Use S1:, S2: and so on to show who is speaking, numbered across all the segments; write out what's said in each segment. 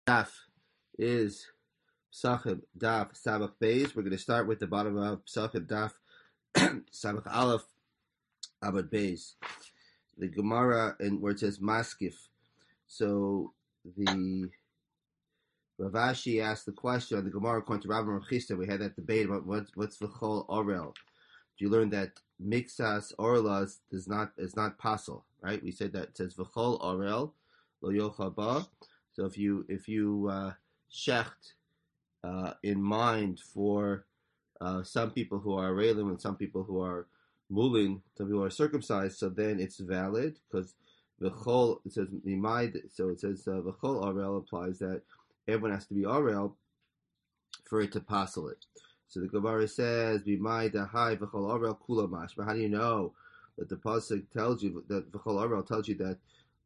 S1: Daf is Psachim Daf Sabach Beis. We're going to start with the bottom of Psachim Daf Sabach Aleph Abad Beis. The Gemara and where it says Maskif. So the Rav Ashi asked the question on the Gemara according to Rabbi Rav Chisda. We had that debate about what's V'chol Orel. You learned that Mixas Orlas is not possible, right? We said that it says V'chol Orel Lo Yochal Ba. So if you shecht in mind for some people who are Arelim and some people who are Mulin, some people who are circumcised, so then it's valid because V'chol, it says Mimaid, so it says V'chol Orel applies that everyone has to be Orel for it to passel it. So the Gemara says Mimaid Ahai V'chol Orel Kula Mashma. How do you know that the pasuk tells you that V'chol Orel tells you that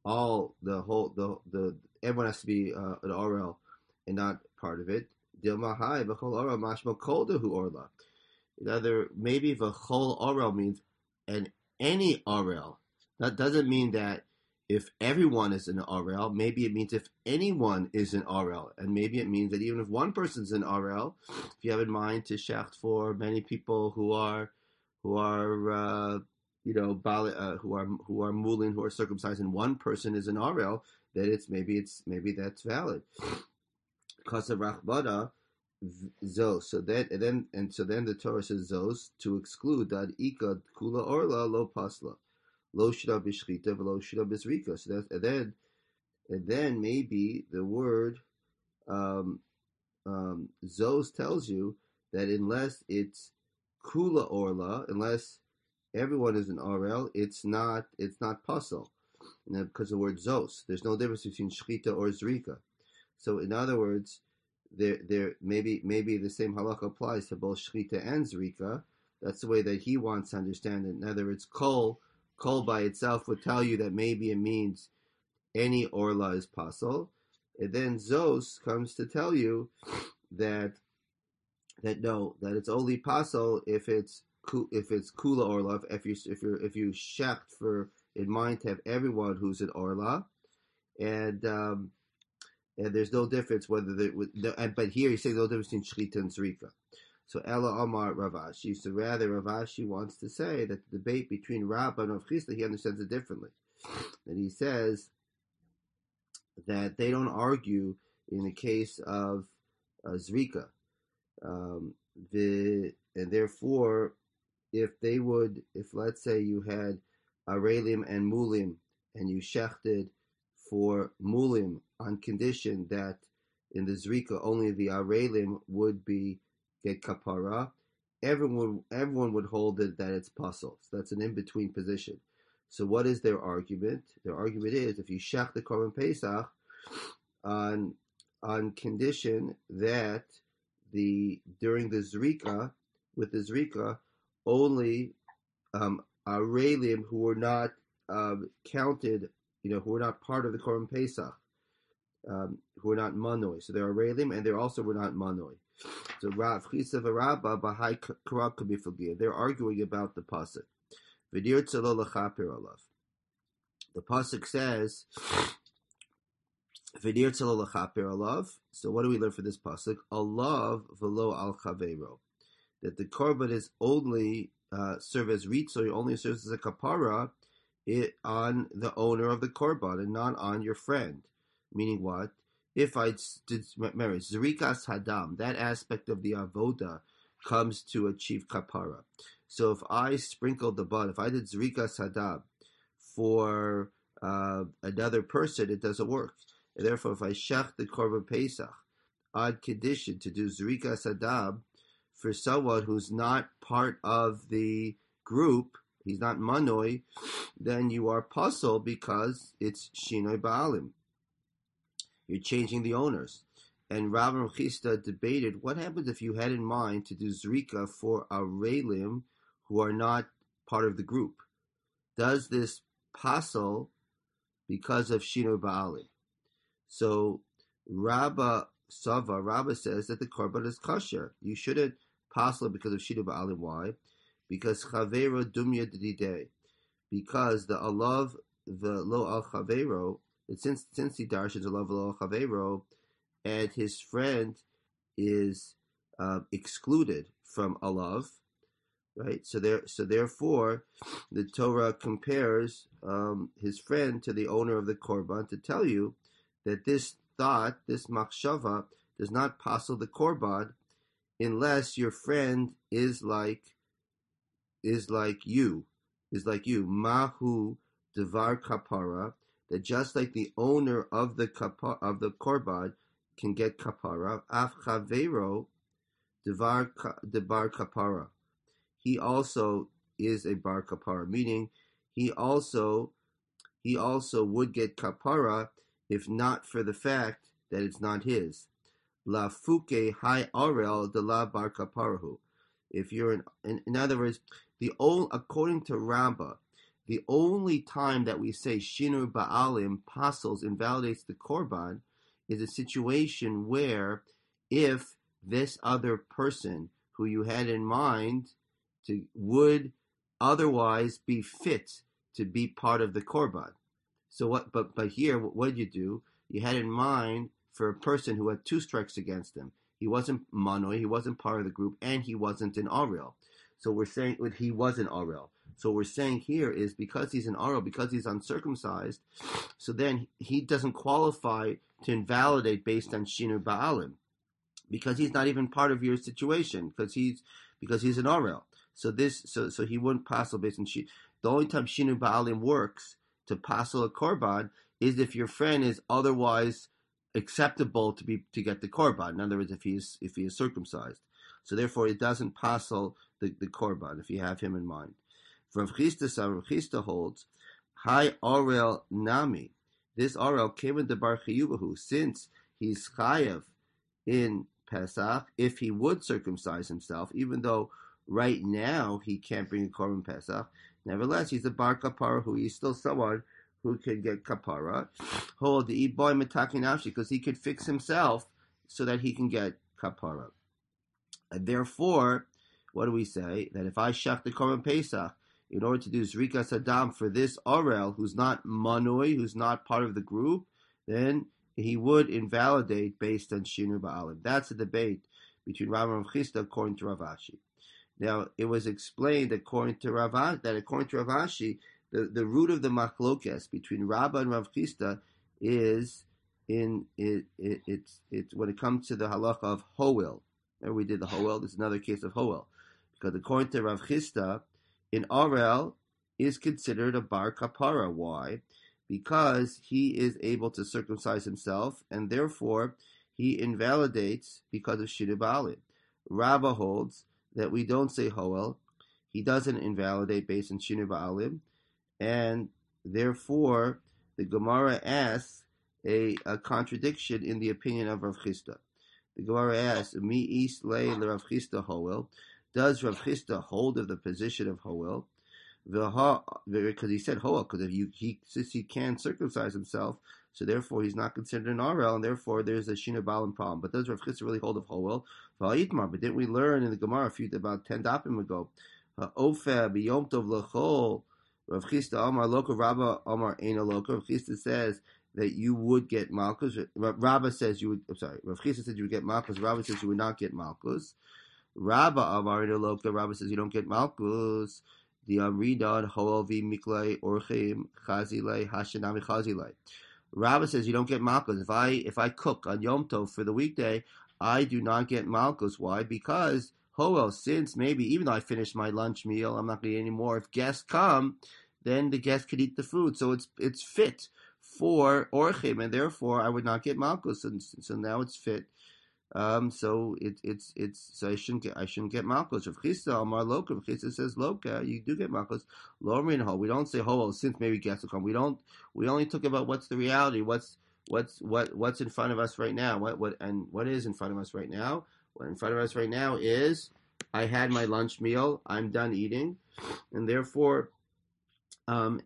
S1: everyone has to be an Orel and not part of it? Dilma Hai V'chol Orel Mashma Koldahu Orla. Maybe V'chol Orel means any Orel. That doesn't mean that if everyone is an Orel. Maybe it means if anyone is an Orel, and maybe it means that even if one person's an Orel, if you have in mind to shecht for many people who are mulin, who are circumcised, and one person is an Orel, then maybe that's valid. Because of Rachbada, Zos. So then the Torah says Zos to exclude that Ikad Kula Orla Lo Pasla. Lo Shira Bishchita Lo Shira Bisrika. So that's and then maybe the word Zos tells you that unless it's Kula Orla, unless everyone is an Orel, it's not Pasal. Because the word Zos, there's no difference between Shchita or Zrika. So in other words, there maybe the same halakha applies to both Shchita and Zrika. That's the way that he wants to understand it. In other words, Kol by itself would tell you that maybe it means any Orla is Pasal. And then Zos comes to tell you that it's only Pasal if it's Kula Orla, if you shecht for in mind to have everyone who's an Orla, and there's no difference but here he's saying no difference between Shchita and Zrika. So Ella Amar Rav Ashi. So rather Rav Ashi wants to say that the debate between Rabbah and Rav Chisda, he understands it differently. And he says that they don't argue in the case of Zrika. And therefore, if let's say you had Arelim and Mulim, and you shechted for Mulim on condition that in the Zrika only the Arelim would get kapara, everyone would hold it that it's pasul. So that's an in-between position. So what is their argument? Their argument is if you shech the Korban Pesach on condition that during the Zrika, with the Zrika, only Arelim who were not counted, who were not part of the Korban Pesach, who were not manoi. So they're Arelim, and they also were not manoi. So Rav Chisda v'Rabba b'hai karak could be forgiven. They're arguing about the pasuk. V'dir tzalo l'chaper alav. The pasuk says V'dir tzalo l'chaper alav. So what do we learn from this pasuk? Alav v'lo al chaveiro. That the korban is only serve as ritzoy, only serves as a kapara on the owner of the korban and not on your friend. Meaning what? If I did, remember, Zrikas Hadam, that aspect of the Avoda comes to achieve Kapara. So if I sprinkled the blood, if I did Zrikas Hadam for another person, it doesn't work. And therefore, if I shech the Korban Pesach on condition to do Zrikas Hadam for someone who's not part of the group, he's not Manoi, then you are puzzled because it's Shinoi Ba'alim. You're changing the owners. And Rav and Chisda debated what happens if you had in mind to do Zrika for Arelim who are not part of the group. Does this passel because of Shino Ba'alim? So Rabba says that the korban is kosher. You shouldn't passel because of Shino Ba'alim. Why? Because Chavero Dumya Didei. Because the alav, the lo al Chavero, since he darshans alav lo al Chavero, and his friend is excluded from alav, right? So therefore, the Torah compares his friend to the owner of the korban to tell you that this thought, this machshava, does not passel the korban unless your friend is like you, mahu devar kapara, that just like the owner of the korban can get kapara, af chavero devar kapara, he also is a bar kapara, meaning he also would get kapara if not for the fact that it's not his. La fuke hai arel de la bar kaparahu. If you're in other words, according to Rabbah, the only time that we say Shinur Ba'alim pasels invalidates the korban is a situation where if this other person who you had in mind would otherwise be fit to be part of the korban. So what? But here, what did you do? You had in mind for a person who had two strikes against him. He wasn't manoi, he wasn't part of the group, and he wasn't an arel. So we're saying he was an arel. So what we're saying here is because he's an arel, because he's uncircumcised, so then he doesn't qualify to invalidate based on Shinur Ba'alim, because he's not even part of your situation, because he's an arel. So he wouldn't passel based on Shinur. The only time Shinur Ba'alim works to passel a korban is if your friend is otherwise acceptable to get the korban. In other words, if he is circumcised. So therefore, it doesn't passel the korban if you have him in mind. Rav Chisda holds, Hi Arel Nami. This Arel came into Bar Chiyubahu, since he's chayav in Pesach, if he would circumcise himself, even though right now he can't bring a korban Pesach. Nevertheless, he's a bar kapara who he's still someone who can get kapara. Hold the boy metakinafshi, because he could fix himself so that he can get kapara. And therefore, what do we say? That if I shech the korban Pesach in order to do zrika sadam for this arel who's not manoi, who's not part of the group, then he would invalidate based on Shinur Ba'alim. That's a debate between Rav and Rav Chisda according to Rav Ashi. Now, it was explained according to Rav Ashi, the root of the machlokes between Rabbah and Rav Chisda is it's when it comes to the halacha of hoel. Remember we did the hoel. This is another case of hoel, because according to Rav Chisda, an arel is considered a bar kapara. Why? Because he is able to circumcise himself, and therefore he invalidates because of Shinur Ba'alim. Rabbah holds that we don't say hoel. He doesn't invalidate based on Shinur Ba'alim, and therefore the Gemara asks a contradiction in the opinion of Rav Chisda. The Gemara asks, Mi is lei Rav Chisda hoel? Does Rav Chisda hold of the position of hoel? Because he said hoel, because since he can circumcise himself, so therefore he's not considered an arel, and therefore there's a Shinur Ba'alim problem. But does Rav Chisda really hold of hoel? But didn't we learn in the Gemara about 10 dapim ago? Ofer b'yom tov l'chol. Rav Chisda Amar Loka, Rabbah Amar Eina Loka. Rav Chisda says that you would get malchus. Rabbah says you would. I'm sorry. Rav Chisda said you would get malchus. Rabbah says you would not get malchus. Rabbah Amar Eina Loka. Rabbah says you don't get malchus. The Amridan Hoel vi Miklei Orchim Chazilei Hashanami Chazilei. Rabbah says you don't get malchus. If I cook on Yom Tov for the weekday, I do not get malchus. Why? Because hoel, since maybe even though I finished my lunch meal, I'm not going to eat anymore. If guests come, then the guests could eat the food. So it's fit for orchim, and therefore I would not get malchus. And so now it's fit. So I shouldn't get malchus. Rav Chisda Amar Loka. Rav Chisda says Loka, you do get malchus. Lo Amrin Ho. We don't say hoel since maybe guests will come. We only talk about what's the reality. What's in front of us right now. What is in front of us right now? What in front of us right now is I had my lunch meal. I'm done eating, and therefore, when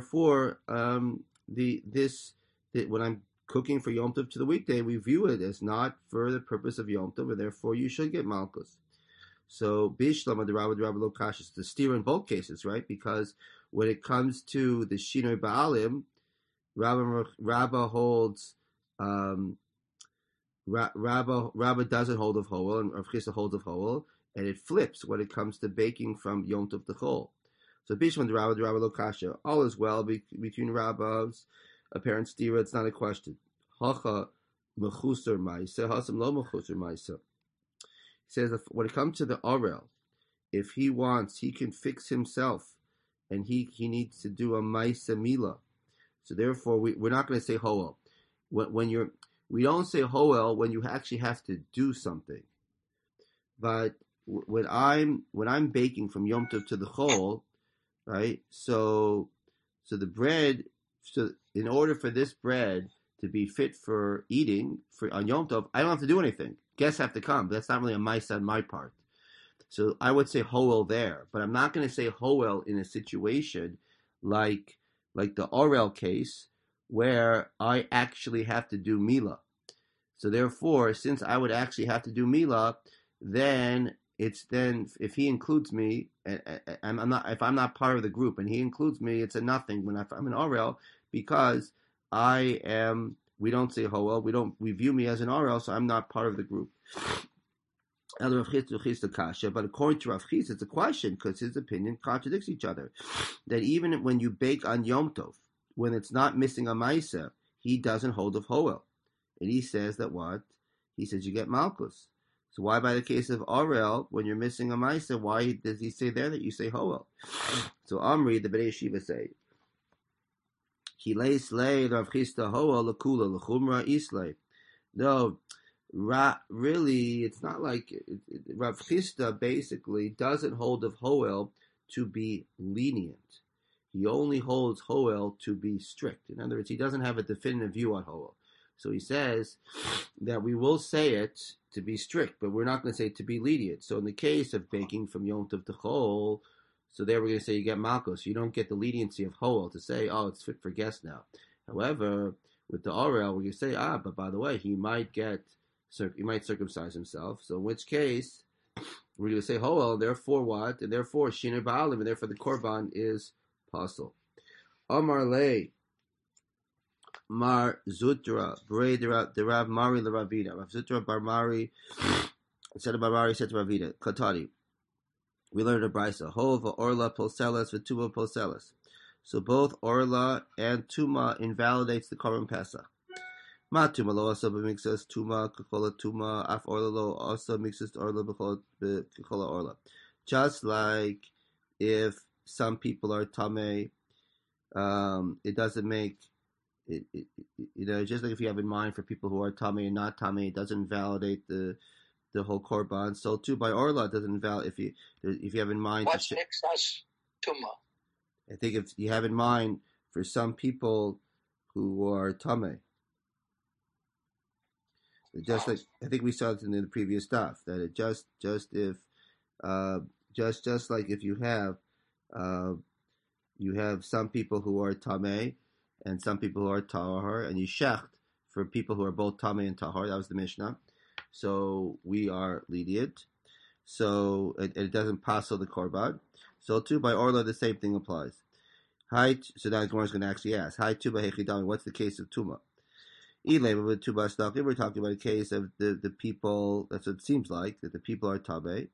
S1: I'm cooking for Yom Tov to the weekday, we view it as not for the purpose of Yom Tov, and therefore you should get malchus. So Bishlam the Rabbi Lokash is the steer in both cases, right? Because when it comes to the Shinur Ba'alim, Rabbah holds Rabba doesn't hold of Hoel, and Rav Chisda holds of Hoel, and it flips when it comes to baking from Yom Tov to Chol. So Bishman the Rabba lo kasha. All is well between Rabbas. Apparent stira, it's not a question. Hacha mechusar ma'isa, hasam lo mechusar ma'isa. He says that when it comes to the Orel, if he wants, he can fix himself, and he needs to do a ma'isa mila. So therefore, we're not going to say Hoel. We don't say Hoel when you actually have to do something. But when I'm baking from Yom Tov to the Chol, right? So the bread, so in order for this bread to be fit for eating on Yom Tov, I don't have to do anything. Guests have to come. But that's not really a ma'isa on my part. So I would say Hoel there, but I'm not going to say Hoel in a situation like the Orel case where I actually have to do Mila. So therefore, since I would actually have to do Mila, then if he includes me, if I'm not part of the group and he includes me, it's a nothing when I'm an Orel because we don't say Hoel, we view me as an Orel, so I'm not part of the group. But according to Rav Chisda, it's a question because his opinion contradicts each other. That even when you bake on Yom Tov, when it's not missing a ma'isa, he doesn't hold of Hoel. And he says that what? He says you get Malkus. So why by the case of Orel, when you're missing a ma'isa, why does he say there that you say Hoel? So Amri, the Bnei Yeshiva say, Kilei slei Rav Chisda Hoel l'kula l'chumra islei. No, really, it's not like Rav Chisda basically doesn't hold of Hoel to be lenient. He only holds Hoel to be strict. In other words, he doesn't have a definitive view on Hoel. So he says that we will say it to be strict, but we're not going to say it to be lenient. So in the case of baking from Yom Tov to Chol, so there we're going to say you get Malkos. You don't get the leniency of Hoel to say, oh, it's fit for guests now. However, with the Orel, we're going to say, but by the way, he might circumcise himself. So in which case, we're going to say Hoel, therefore what? And therefore, Shinei Ba'alim, and therefore the Korban is possible. Amar Lei, Mar Zutra, Brei de Rav Mari le Ravina. Rav Zutra bar Mari, said to Ravina, Katani. We learned a brisa. Hova Orla Poselas with Tuma Poselas. So both Orla and Tuma invalidates the Korban Pesach. Ma Tuma lo asa b'mixas Tuma k'chola Tuma af Orla lo asa mixas Orla b'chola Orla. Just like if some people are Tameh, it doesn't make it, just like if you have in mind for people who are Tameh and not Tameh, it doesn't validate the whole Korban. So too by Orla, it doesn't validate if you have in mind.
S2: What's mixas Tuma?
S1: I think if you have in mind for some people who are Tameh, just like I think we saw it in the previous stuff, that it just if just like if you have some people who are Tameh and some people who are Tahor, and you shecht for people who are both Tameh and Tahor. That was the Mishnah. So we are lenient. So it doesn't pass on the Korban. So too by Orla, the same thing applies. So now Gemara is going to actually ask, Hi Tuba Hechidami, what's the case of Tuma? We're talking about a case of the people, that's what it seems like, that the people are Tabe.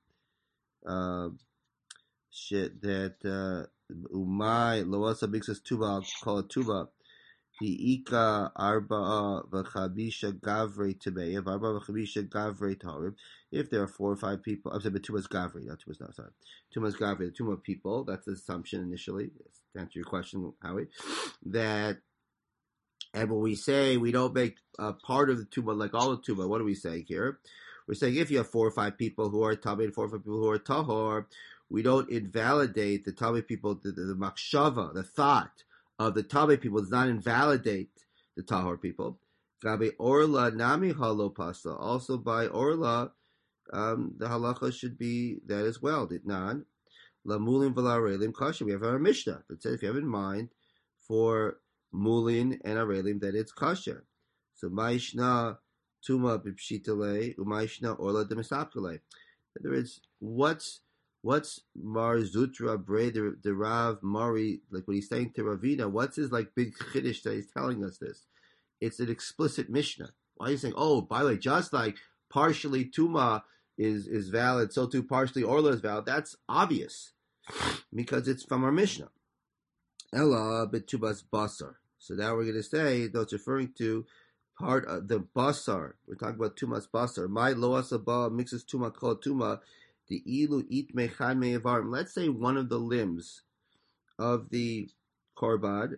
S1: That Umay, Loasa Mixas Tuba, I'll call it Tuba. The Ika Arba'a V'Chabisha Gavre Tabeyev, Arba'a V'Chabisha Gavre Taharib. If there are 4 or 5 people, I'm sorry, but Tuma's Gavre, not Tuma's, no, sorry. Tuma's Gavre, the Tuma people, that's the assumption initially, to answer your question, Howie, that, and when we say we don't make part of the Tuma like all the Tuma, what are we saying here? We're saying if you have 4 or 5 people who are Tabe and 4 or 5 people who are Tahor, we don't invalidate the Tabe people, the Makshava, the thought of the Tabe people does not invalidate the Tahor people. Gabe Orla Nami Halo Pasta. Also by Orla, the halacha should be that as well. Ditnan Lamulin Valarelim Kasha. We have our Mishnah that says if you have in mind for Mulin and Arelim that it's Kasha. So Maishna Tuma Bipshitale, Umaishna Orla Demisapkale. In other words, what's Mar Zutra Bre the Rav Mari, like what he's saying to Ravina, what's his like big chiddush that he's telling us this? It's an explicit Mishnah. Why are you saying, oh, by the way, just like partially Tuma is valid, so too partially Orla is valid? That's obvious because it's from our Mishnah. Ella betubas basar. So now we're going to say that's referring to part of the basar. We're talking about tumas basar. My loasaba mixes tuma kol tuma. The ilu it mechan me'avarim. Let's say one of the limbs of the korban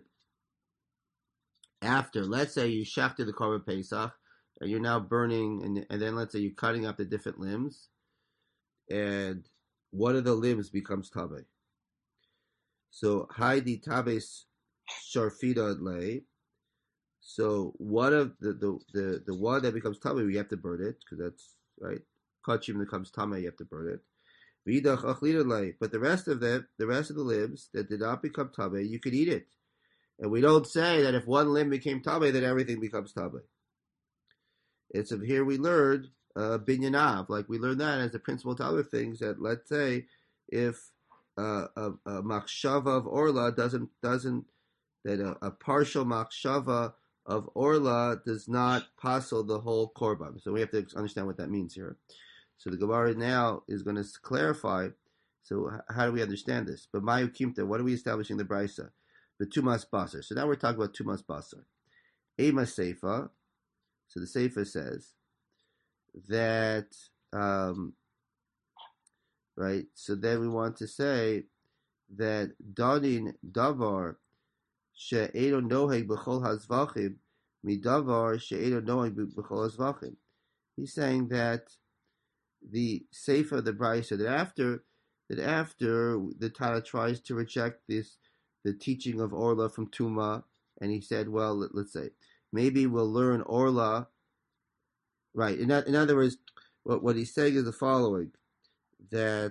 S1: after, let's say you shafted the korban pesach, and you're now burning, and then let's say you're cutting up the different limbs, and one of the limbs becomes tabe. So haidi tabes sharfida lay. So one of the one that becomes tabe, you have to burn it because that's right. Kachim becomes tame, you have to burn it. Vidach achlida lay. But the rest of the limbs that did not become tabe, you could eat it. And we don't say that if one limb became tabe, then everything becomes tabe. It's here we learned binyanav, like we learned that as a principle to other things. That let's say if a machshava of orla doesn't that a partial machshava of orla does not passel the whole korban. So we have to understand what that means here. So the Gemara now is going to clarify. So how do we understand this? But Mayu Kimta, what are we establishing the Brisa? The Tumas Basar. So now we're talking about Tumas Basar. Ema Seifa. So the Seifa says that, right? So then we want to say that Danin Davar she'edo noheg b'chol hazvachim midavar she'edo noheg b'chol hazvachim. He's saying that the Seifa of the Brisa that after the Tana tries to reject the teaching of Orla from Tuma, and he said, well, let's say, maybe we'll learn Orla, right? In other words, what he's saying is the following, that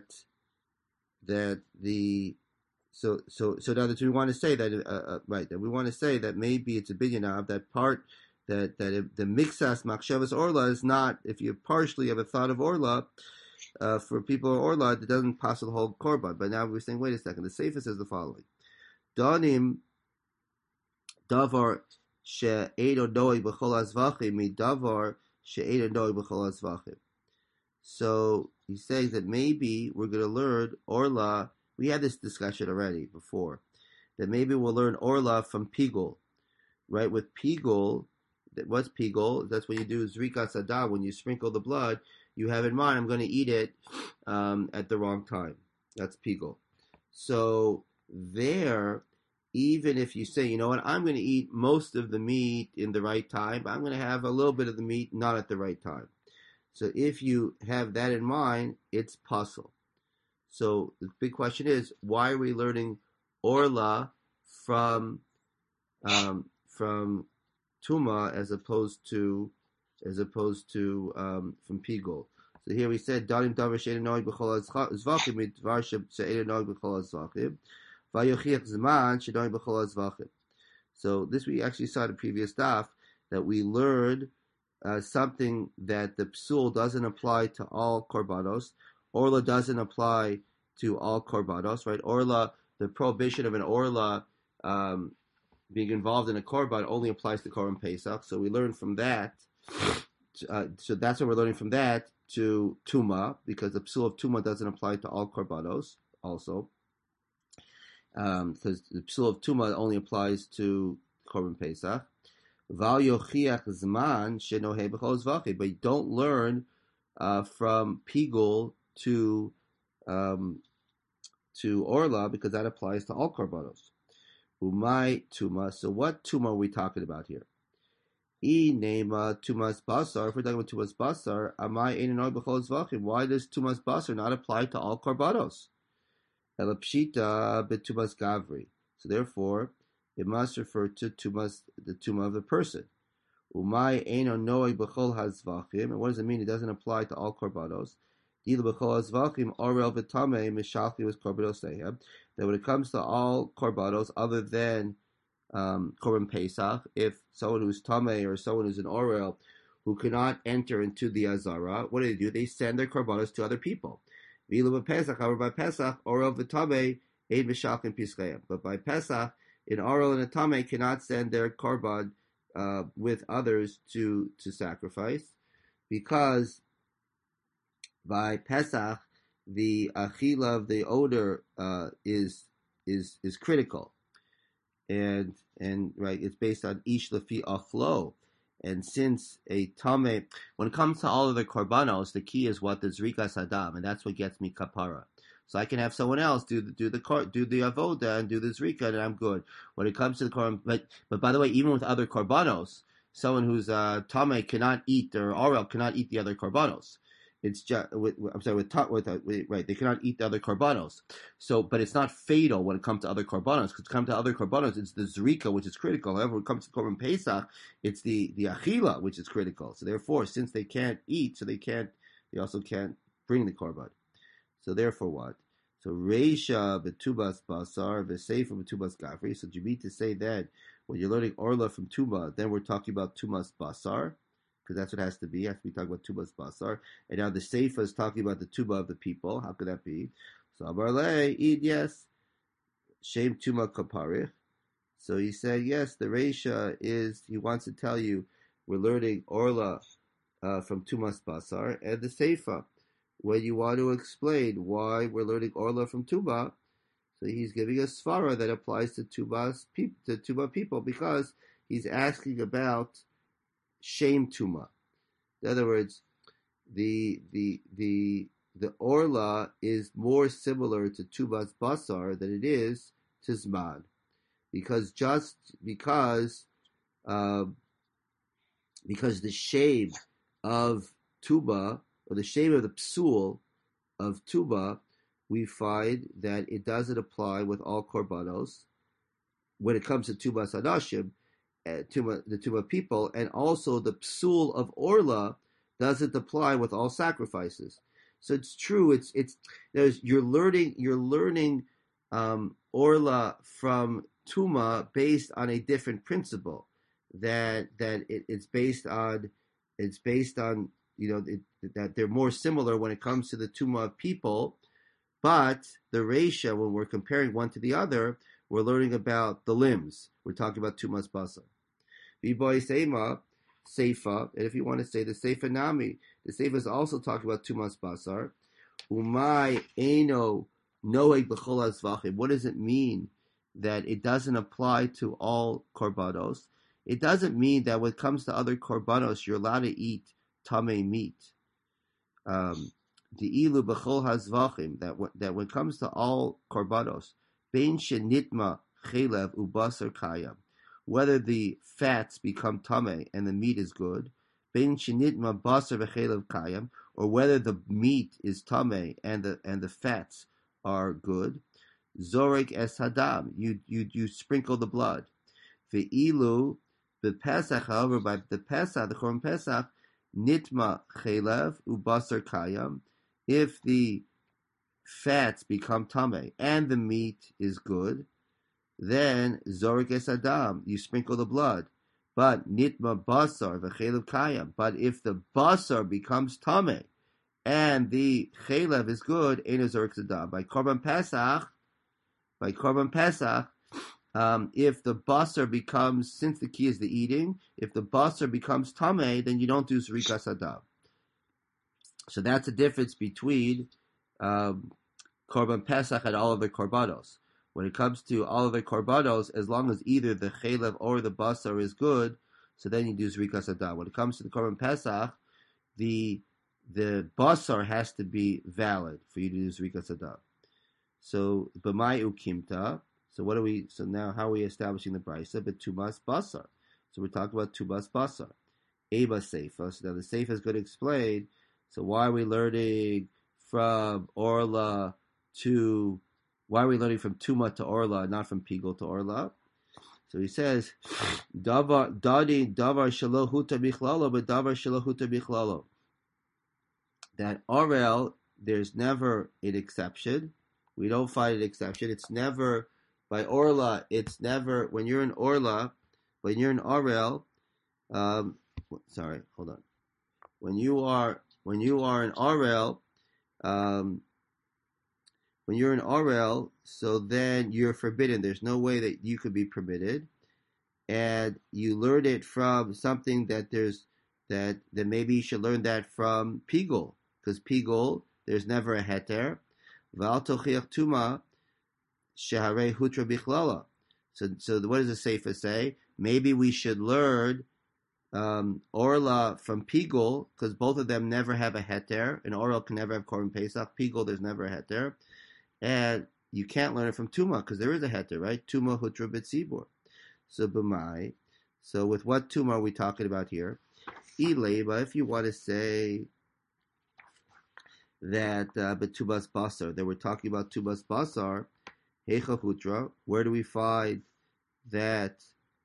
S1: the, so now that we want to say that, right, that we want to say that maybe it's a binyan that part, that the mixas machshavas Orla is not, if you partially have a thought of Orla, for people of Orla, it doesn't pass the whole korban. But now we're saying, wait a second, the Sefer says the following. Danim davar she'edo noeg b'chol hazvachim mi davar she'edo noeg b'chol hazvachim. So he's saying that maybe we're going to learn Orla. We had this discussion already before. That maybe we'll learn Orla from Pigul. Right? With Pigul, what's Pigul? That's when you do Zrikas Adah, when you sprinkle the blood, you have in mind, I'm going to eat it at the wrong time. That's Pigul. So there, even if you say, you know what, I'm going to eat most of the meat in the right time, but I'm going to have a little bit of the meat not at the right time. So if you have that in mind, it's puzzle. So the big question is, why are we learning Orla from Tuma as opposed to from Pigul? So here we said, Darim davar she'edo noeg b'chol hazvachim midvar she'edo noeg b'chol hazvachim. So this we actually saw in the previous daf, that we learned something that the psul doesn't apply to all korbanos. Orla doesn't apply to all korbanos, right? Orla, the prohibition of an orla being involved in a korban only applies to korban pesach. So we learn from that. So that's what we're learning from that to tuma, because the psul of tuma doesn't apply to all korbanos also. Because the psul of tuma only applies to korban pesach. Val yochiach zman shenohe b'chol zvachi, but you don't learn from pigul to orla, because that applies to all korbanos. Umay tuma. So what tuma are we talking about here? I nema tumas basar. If we're talking about tumas basar, amai einanoy b'chol zvachim. Why does tumas basar not apply to all korbanos? Elapshita betumas gavri. So therefore, it must refer to tumas, the tuma of the person. Umay einanoy b'chol hazvachim. And what does it mean? It doesn't apply to all korbanos. Dila b'chol hazvachim orel v'tamei mishalchi was korbanos sehem. That when it comes to all korbanos other than korban pesach, if someone who's tamei or someone who's an orel who cannot enter into the azara, what do? They send their korbanos to other people. However, by Pesach, orel v'tamei aid mishalchim piskayim. But by Pesach, an orel and a tamei cannot send their korban with others to sacrifice, because by Pesach the achila of the odor is critical, and right, it's based on ish lefi achlo. And since a tame, when it comes to all of the korbanos, the key is what the zrikas hadam, and that's what gets me kapara. So I can have someone else do the avoda and do the zrika, and I'm good. When it comes to the korban, but by the way, even with other korbanos, someone who's tame cannot eat, or orel cannot eat the other korbanos. It's just right. They cannot eat the other korbanos. So, but it's not fatal when it comes to other korbanos. Because come to other korbanos, it's the zrika which is critical. However, when it comes to korban pesach, it's the achila which is critical. So therefore, since they can't eat, they also can't bring the korban. So therefore, what? So reisha betubas basar v'seifa betubas gafri. So you mean to say that when you're learning orla from tuba, then we're talking about tumas basar, because that's what it has to be. It has to be talking about tubas basar. And now the seifa is talking about the tuba of the people. How could that be? So abarle eat yes, shem tuma kaparich. So he said yes. The reisha is, he wants to tell you we're learning orla from tumas basar, and the seifa when you want to explain why we're learning orla from tuba. So he's giving a svara that applies to tuba people, because he's asking about shame tuma. In other words, the orla is more similar to tubas basar than it is to zman, because the shame of tuba, or the shame of the psul of tuba, we find that it doesn't apply with all korbanos when it comes to tubas hadashim, the tuba people, and also the psul of orla doesn't apply with all sacrifices. So it's true. You're learning orla from tuma based on a different principle, that it's based on that they're more similar when it comes to the tuma of people. But the reisha, when we're comparing one to the other, we're learning about the limbs. We're talking about tumas basar. V'boy seima seifa, and if you want to say the seifa nami, the seifa is also talking about tumas basar. Umay eno noeg b'chol hazvachim. What does it mean that it doesn't apply to all korbanos? It doesn't mean that when it comes to other korbanos, you're allowed to eat tamei meat. The ilu b'chol hazvachim, that when it comes to all korbanos, bein shenitma chelev ubasar kayam, whether the fats become tamei and the meat is good, bein shenitma basar v'chelev kayam, or whether the meat is tamei and the fats are good, zorek es hadam, you sprinkle the blood. The ilu the Pesach, however, by the Pesach, the Korban Pesach, nitma chelev ubasar kayam, if the fats become tamei and the meat is good, then zorik es adam, you sprinkle the blood. But nitma basar v'chelev kayam, but if the basar becomes tamei and the chelev is good, eno zorik es adam. By Korban Pesach, if the basar becomes, since the key is the eating, if the basar becomes tamei, then you don't do zrikas adam. So that's the difference between korban pesach and all of the korbanos. When it comes to all of the korbanos, as long as either the chelev or the basar is good, so then you do zrikas adam. When it comes to the korban pesach, the basar has to be valid for you to do zrikas adam. So b'mai ukimta. So now how are we establishing the brisa? But tumas basar. So we're talking about tumas basar. Eba seifa. So now the seifa is going to explain. So why are we learning from orla to? Why are we learning from tuma to orla, not from pigul to orla? So he says, davar shelo huta bichlalo, but davar shelo huta bichlalo. That orel, there's never an exception. We don't find an exception. It's never. By orla, it's never, when you're in orel, when you are in orel, so then you're forbidden. There's no way that you could be permitted. and you learn it from something that maybe you should learn that from Pigul, because Pigul there's never a heter. V'al tochiach tuma sheharei hutra bichlala. So what does the Sefer say? Maybe we should learn Orla from Pigul, because both of them never have a heter, and Orla can never have Korban Pesach. Pigul, there's never a heter, and you can't learn it from Tuma because there is a heter, right? Tuma hutra b'tzibur. So b'mai. So with what Tuma are we talking about here? Ileba, if you want to say that betubas basar, that we're talking about tubas basar, hecha hutra. Where do we find that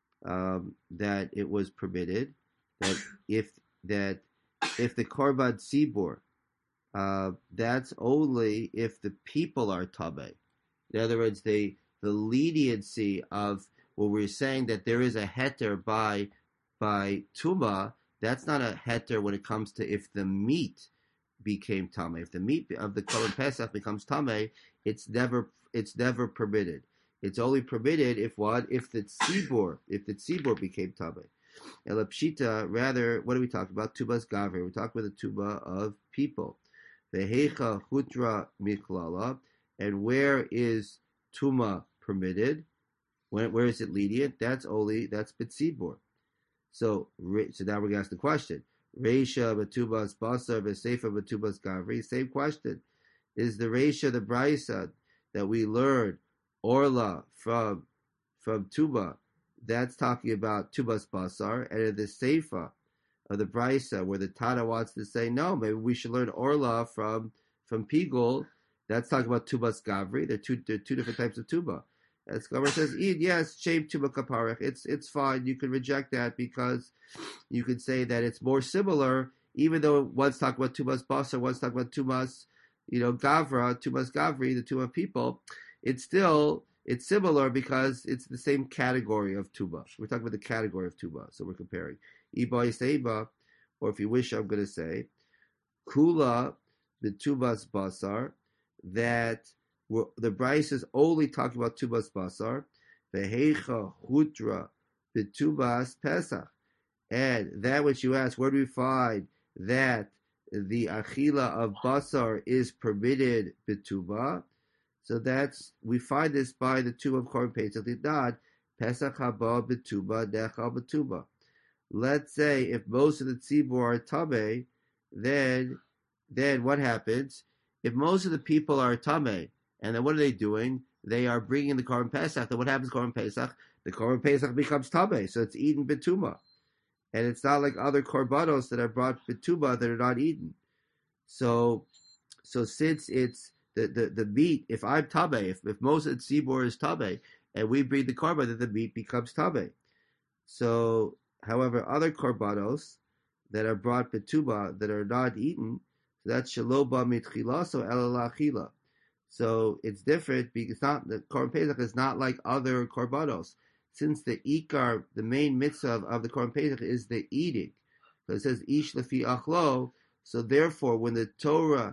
S1: that it was permitted? That if the korban tzibur, that's only if the people are tabe. In other words, the leniency of what we're saying that there is a heter by tuma. That's not a heter when it comes to if the meat became tameh. If the meat of the korban pesach becomes tameh, it's never permitted. It's only permitted if what? If the tzibur became tameh. Elapshita, rather, what are we talking about? Tubas gavri. We're talking about the tuba of people. Vehecha hutra miklala. And where is tuma permitted? Where is it lenient? That's betzibur. So now we're going to ask the question. Reisha betubas basar v'seifa betubas gavri. Same question. Is the reisha the brisa that we learn orla from tuba? That's talking about tubas basar, and in the seifa of the brisa where the Tana wants to say no, maybe we should learn orla from pigul. That's talking about tubas gavri. They're two different types of tuba. As Gemara says, yes, shame tuba kaparech. It's fine. You can reject that because you could say that it's more similar, even though one's talking about tubas basar, one's talking about tubas, tubas gavri, the tuba people. It's similar because it's the same category of tuba. We're talking about the category of tuba, so we're comparing. Iba yiseiba, or if you wish, I'm going to say kula betubas basar, that the Bryce is only talking about tubas basar, vehecha hutra betubas pesach, and that which you ask, where do we find that the achila of basar is permitted betuba? So we find this by the two of korban pesach lidad pesach haba betuba dechal betuba. Let's say if most of the tzibur are tameh, then what happens? If most of the people are tameh, and then what are they doing? They are bringing the korban pesach. Then what happens? Korban pesach, the korban pesach becomes tameh, so it's eaten betuma, and it's not like other korbanos that are brought betuma that are not eaten. So since it's the meat, if I'm tameh, if most of the tzibur is tameh, and we bring the korban, then the meat becomes tameh. So, however, other korbanos that are brought betuma that are not eaten, so that's shaloba mitchila, so elalachila. So it's different because it's not the korban pesach is not like other korbanos. Since the ikar, the main mitzvah of the korban pesach is the eating. So it says ish lefi achlo. So therefore, when the Torah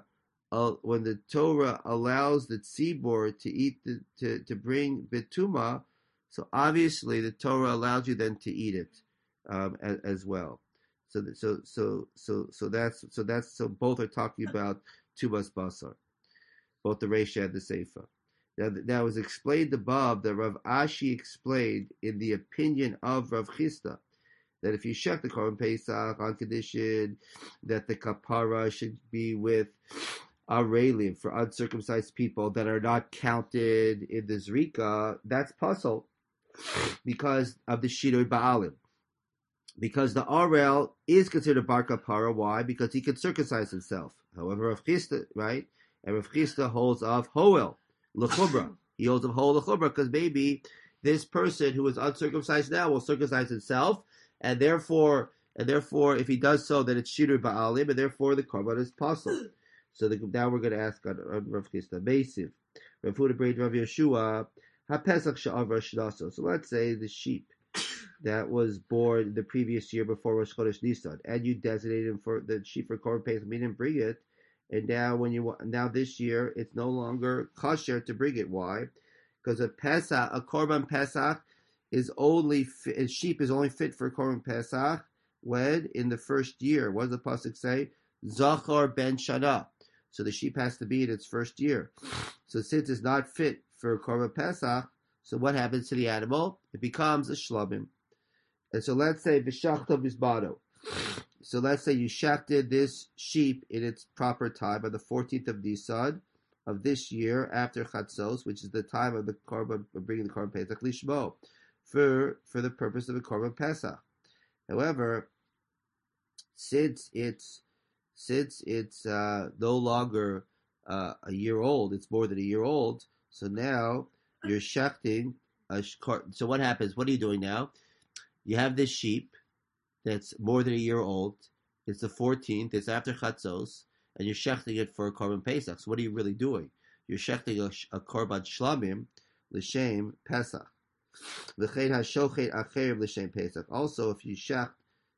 S1: allows the tzibur to eat to bring betuma, so obviously the Torah allows you then to eat it as well. So both are talking about tubas basar, both the Reisha and the Seifa. Now was explained above that Rav Ashi explained in the opinion of Rav Chisda that if you shech the korban pesach on condition that the kapara should be with arelim for uncircumcised people that are not counted in the zrika, that's puzzle because of the shiroi ba'alim. Because the arel is considered bar kapara. Why? Because he can circumcise himself. However, Rav Chisda, right? And Rav Chisda holds of hoel lechubra. He holds of hoel lechubra because maybe this person who is uncircumcised now will circumcise himself, and therefore, if he does so, then it's shirui ba'alim, and therefore the korban is possible. So now we're going to ask on Rav Chisda. Meisiv, Rav Huda Braid Rav Yeshua, HaPesach she'avar shnaso. So let's say the sheep that was born the previous year before Rosh Chodesh Nisan, and you designated him for the sheep for korban pesach, you didn't bring it, and now this year it's no longer kosher to bring it. Why? Because a korban pesach sheep is only fit for Korban Pesach when in the first year. What does the pasuk say? Zachar ben Shana. So the sheep has to be in its first year. So since it's not fit for Korban Pesach, so what happens to the animal? It becomes a shlomim. And so let's say b'shachta bisbado. So let's say you shachted this sheep in its proper time on the 14th of Nisan of this year after Chatzos, which is the time of the korban of bringing the korban Pesach lishmo, for the purpose of the korban Pesach. However, since it's no longer a year old, it's more than a year old. So now you're shechting. So what happens? What are you doing now? You have this sheep that's more than a year old. It's the 14th. It's after Chatzos, and you're shechting it for a korban Pesach. So what are you really doing? You're shechting a korban shlamim l'shem Pesach. V'chein hashochet acherim l'shem Pesach. Also, if you shecht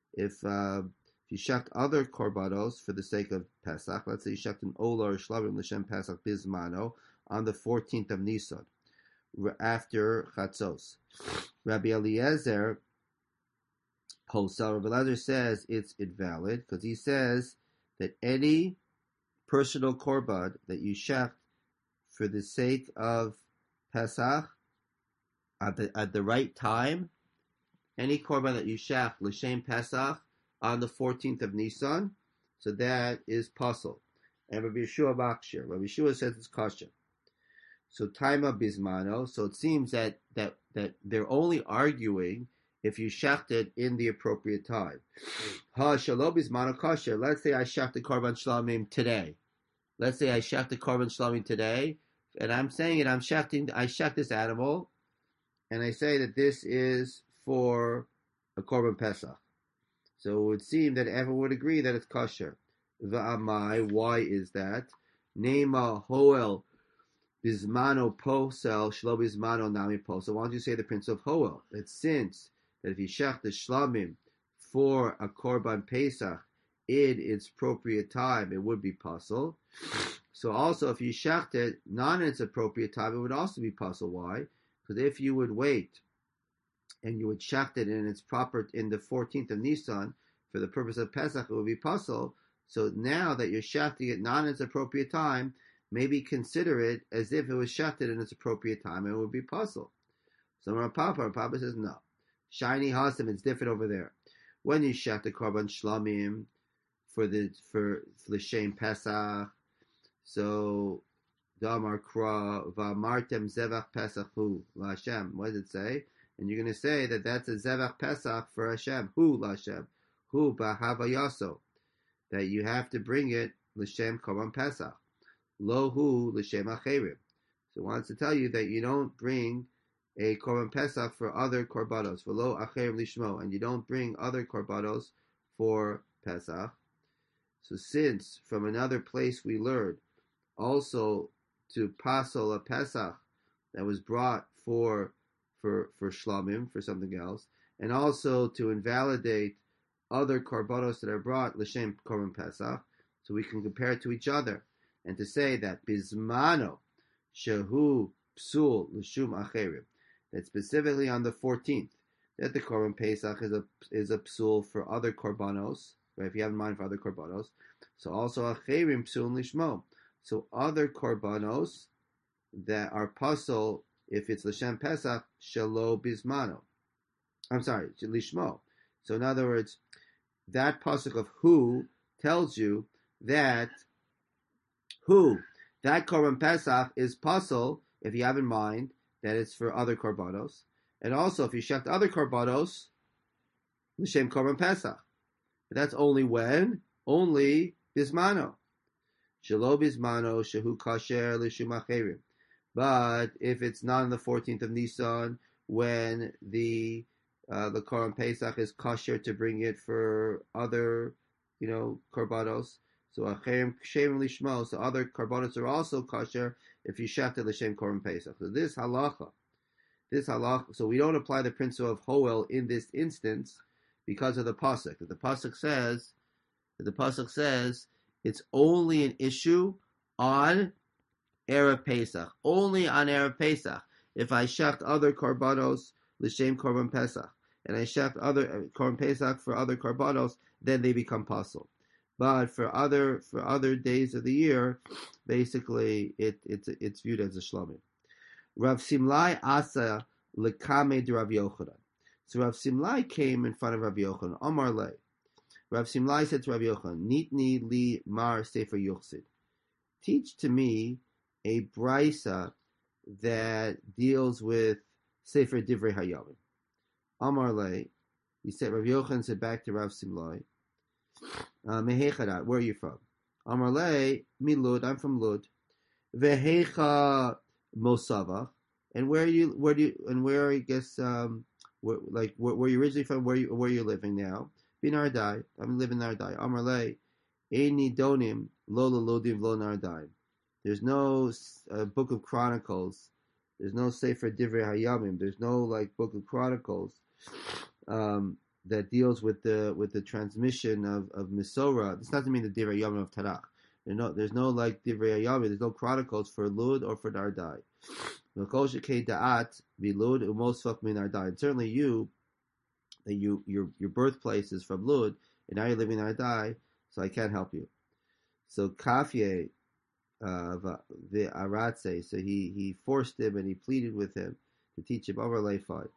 S1: other korbanos for the sake of Pesach, let's say you shecht an olah or shlamim l'shem Pesach bismano on the 14th of Nisan after Chatzos. Rabbi Eliezer Rabbi Eliezer says it's invalid because he says that any personal korban that you shecht for the sake of Pesach at the right time, any korban that you shecht l'shem Pesach on the 14th of Nisan, so that is pasul. And Rabbi Yeshua Makshir. Rabbi Yeshua says it's kosher. So taima bismano. So it seems that they're only arguing if you shechted in the appropriate time. Ha shalom bismano kosher. Let's say I shechted korban shlamim today. Let's say I shechted korban shlamim today, and I'm saying it. I shecht this animal, and I say that this is for a korban pesach. So it would seem that everyone would agree that it's kosher. Va'amai, why is that? Nema hoel bismano posel shlo bismano nami posel. Why don't you say the principle of hoel? That since that if you shech the shlamim for a korban pesach in its appropriate time, it would be pasul. So also if you shecht it not in its appropriate time, it would also be pasul. Why? Because if you would wait and you would shecht it in the 14th of Nisan for the purpose of Pesach, it would be pasul. So now that you're shechting it not in its appropriate time, maybe consider it as if it was shechted in its appropriate time, and it would be pasul. So Rav Papa says no. Shiny Hasim, it's different over there. When you shecht the korban shlamim for l'shem Pesach, so Damar Kra V'amartem Zevach Pesach Hu LaHashem. What does it say? And you're going to say that that's a Zevach Pesach for Hashem. Hu LaHashem. Hu B'Havayaso. That you have to bring it l'shem korban Pesach. Lo Hu l'shem Acherim. So it wants to tell you that you don't bring a korban Pesach for other korbanos. For lo Acherim lishmo. And you don't bring other korbanos for Pesach. So since from another place we learned also to pasol a Pesach that was brought for shlamim, for something else, and also to invalidate other korbanos that are brought l'shem korban Pesach, so we can compare it to each other, and to say that bismano shehu psul l'shum acherim, that specifically on the 14th, that the korban Pesach is a psul for other korbanos, right? If you have in mind for other korbanos, so also acherim psul lishmo. So other korbanos that are pasul, if it's l'shem Pesach, shelo bismano. I'm sorry, lishmo. So in other words, that pasuk of who tells you that that korban Pesach is pasul if you have in mind that it's for other korbanos, and also if you shecht other korbanos, l'shem korban Pesach. But that's only bismano. Shelo bismano shehu kasher l'shum acherim. But if it's not on the 14th of Nisan, when the korban Pesach is kosher to bring it for other, korbanos, so acherim ksherim lishmo, so other korbanos are also kosher if you shecht l'shem korban Pesach. So this halacha, so we don't apply the principle of hoel in this instance because of the pasuk. The pasuk says it's only an issue on Erev Pesach. Only on Erev Pesach. If I shecht other korbanos l'shem korban pesach, and I shecht other korban pesach for other korbanos, then they become pasul. But for other days of the year, basically it's viewed as a shlomim. Rav Simlai asa lekame de Rav Yochanan. So Rav Simlai came in front of Rav Yochanan. Amar le. Rav Simlai said to Rav Yochanan, Nitni li mar sefer yuchsid. Teach to me a brisa that deals with sefer divrei hayamim. Amar le. He said, Rav Yochanan said back to Rav Simlai, Mehechadat, where are you from? Amar le, mi Lud, I'm from Lud. Vehecha Mosava, and where I guess where you originally from, where you're living now. Binardai, I'm living in Nardai. Amarle, Eini Donim Lola Lodim Lo Nardai. There's no book of Chronicles. There's no Sefer Divrei Hayamim. There's no book of Chronicles that deals with the transmission of Misora. This doesn't mean the Divrei Hayamim of Tanakh. There's no Divrei Hayamim. There's no chronicles for Lud or for Nardai. And certainly your birthplace is from Lud, and now you're living in Nardai, so I can't help you. So Kafye the Aratze, so he forced him and he pleaded with him to teach him over Leifai.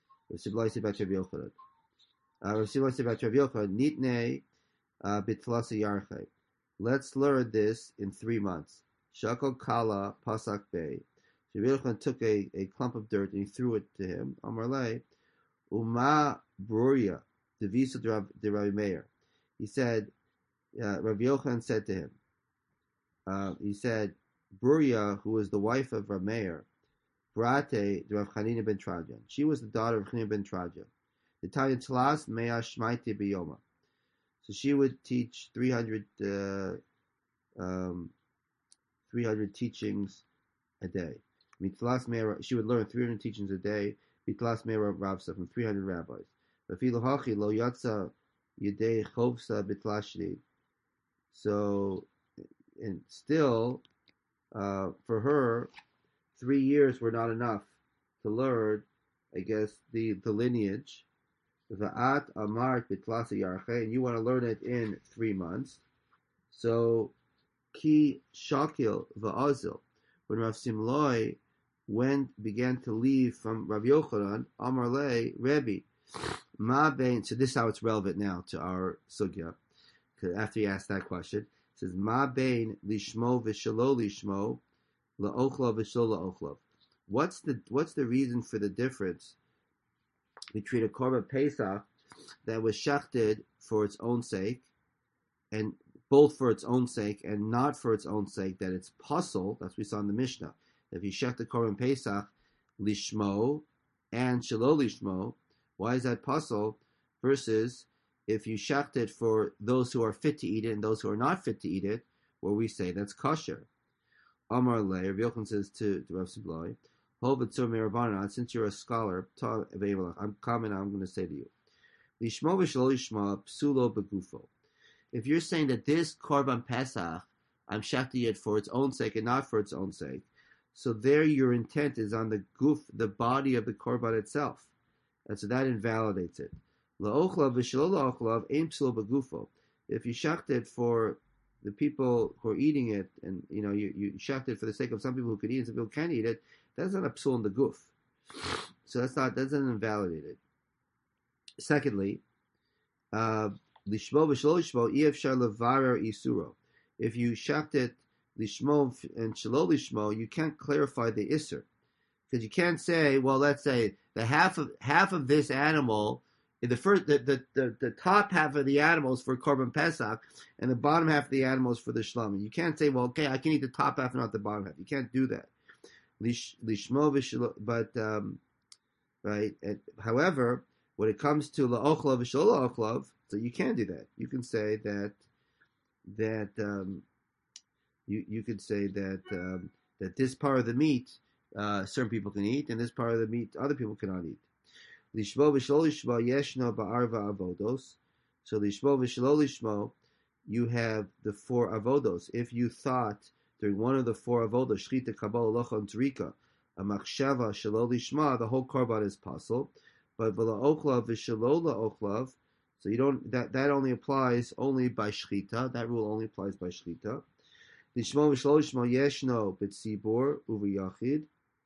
S1: Nitne bitlasa yarche. Let's learn this in 3 months. Shakal Kala Pasak Bey. Rabbi Yochanan took a clump of dirt and he threw it to him. Amarle, Uma Bruria, Devisa de Rabbi Meir. He said, Rabbi Yochanan said to him, he said, Bruria, who was the wife of Rabbi Meir, Brate de Rav Chanina ben Trajan. She was the daughter of Chanina ben Trajan. The Italian Tlas Mea Shmaite Biyoma. So she would teach 300 teachings a day. She would learn 300 teachings a day. Mitlas Meira Ravsa from 300 rabbis. So, and still, for her, 3 years were not enough to learn, I guess, the lineage. Va'at amart bitlasa yarche, and you want to learn it in 3 months. So, ki shakil va'azil, when Rav Simlai began to leave from Rav Yochanan, Amar le Rebbe, ma bein. So this is how it's relevant now to our sugya. Because after he asked that question, it says ma bein lishmo v'shelo lishmo la'ochlav v'shelo la'ochlav. What's the reason for the difference between a korban pesach that was shechted for its own sake, and both for its own sake and not for its own sake, that it's pasul? That's what we saw in the Mishnah. If you shecht the korban pesach lishmo and shelo lishmo, why is that pasul? Versus if you shecht it for those who are fit to eat it and those who are not fit to eat it, where we say that's kosher. Amar le, Rabbi Yochanan says to Rav Simlai, since you're a scholar, I'm going to say to you, lishmo v'shelo lishmo psulo begufo. If you're saying that this korban pesach, I'm shechting it for its own sake and not for its own sake, so there your intent is on the guf, the body of the korban itself, and so that invalidates it. La'ochlav v'shelo la'ochlav ein psulo begufo. If you shecht it for the people who are eating it, and you shecht it for the sake of some people who could eat it, some people can't eat it, that's not a psul in the guf. So that doesn't invalidate it. Secondly, lishmo v'shelo lishmo i'efshar levarer isuro. If you shecht it lishmo and shelo lishmo, you can't clarify the isur, because you can't say, well, let's say the half of this animal, the top half of the animals for korban pesach, and the bottom half of the animals for the shlomim. You can't say, well, okay, I can eat the top half and not the bottom half. You can't do that. Lishmo v'shelo, but right. However, when it comes to la'ochlav v'shelo la'ochlav, so you can do that. You can say that you could say that this part of the meat certain people can eat, and this part of the meat other people cannot eat. Lishmo v'shelo lishmo yeshno ba'arva avodos. So lishmo v'shelo lishmo, you have the 4 avodos. If you thought during one of the 4 avodos, shchita, kabbalah, halacha, and tzrika, a machshava shelo lishma, the whole korban is pasul. But v'la ochlav v'shelo la ochlav, so you don't, that only applies only by shchita. That rule only applies by shchita. Lishmo v'shelo lishmo yeshno b'tzibor uv'yachid.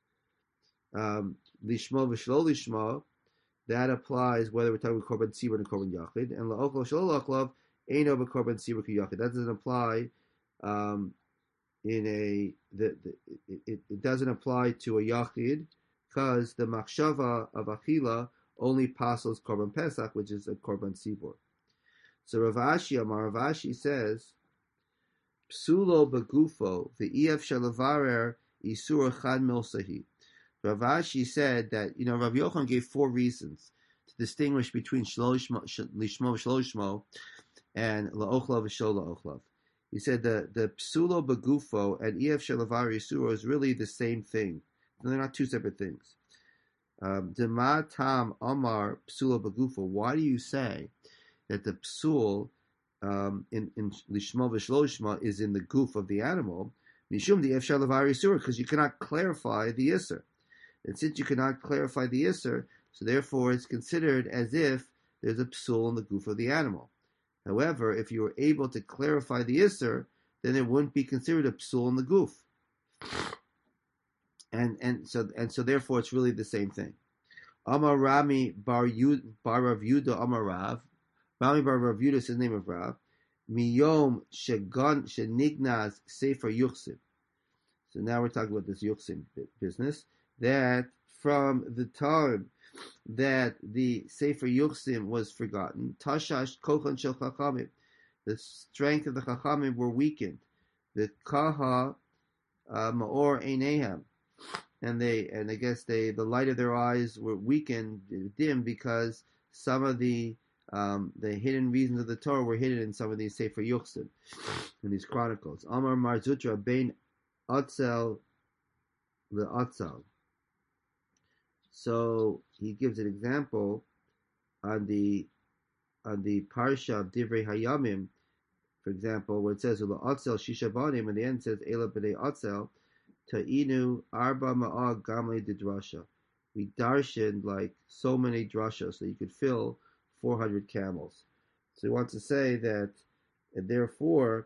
S1: Lishmo v'shelo lishmo, that applies whether we're talking about korban tzibor and korban yachid. And la'ochlav shelo la'ochlav eino b'korban tzibor k'yachid. That doesn't apply it doesn't apply to a yachid because the machshava of achila only passes korban pesach, which is a korban tzibor. So Rav Ashi says, psulo begufo v'ef shalavarer isur chad milsahi. Rav Ashi said that Rav Yochanan gave 4 reasons to distinguish between lishmo v'shlo and la'ochlav v'shlo la'ochlav. He said the psulo begufo and ef shelavar yisuro is really the same thing. They're not 2 separate things. Dema tam amar psulo begufo. Why do you say that the psul in lishmo v'shlo lishmo is in the goof of the animal? Mishum the ef shelavar yisuro, because you cannot clarify the iser. And since you cannot clarify the iser, so therefore it's considered as if there's a psul in the goof of the animal. However, if you were able to clarify the Isser, then it wouldn't be considered a psul in the goof. And so therefore it's really the same thing. Amar Rami bar Rav Yuda Amar Rav. Rami bar Rav Yuda is his name of Rav. Miyom shenignaz sefer yuchsim. So now we're talking about this yuchsim business. That from the time that the Sefer Yuchsim was forgotten, Tashash Kochan Shel Chachamim, the strength of the Chachamim were weakened. The Kaha Maor Eineham, and I guess the light of their eyes were weakened, dim, because some of the hidden reasons of the Torah were hidden in some of these Sefer Yuchsim, in these chronicles. Amar Marzutra Bein Atzel the Atzal. So he gives an example on the parsha of Divrei Hayamim, for example, where it says Ula Atzel Shisha Banim, and the end says Ela B'nei Atzel Ta'inu Arba Ma'ag Gamle Didrasha. We darshened like so many drashas that you could fill 400 camels. So he wants to say that, and therefore,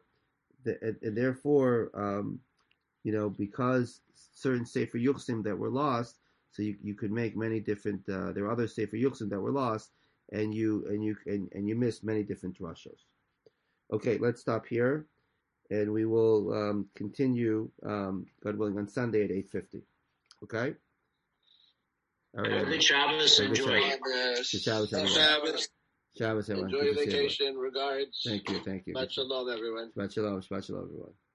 S1: because certain Sefer Yuchsim that were lost. So you could make many different. There are other Sefer Yuchsim that were lost, and you missed many different drashos. Okay, let's stop here, and we will continue, God willing, on Sunday at 8:50. Okay. All right.
S2: Good Shabbos. Enjoy.
S1: Shabbos, everyone. Shabbos, everyone.
S3: Enjoy your vacation. Regards.
S1: Thank you.
S3: Shabbat shalom, everyone.
S1: Shabbat shalom, everyone.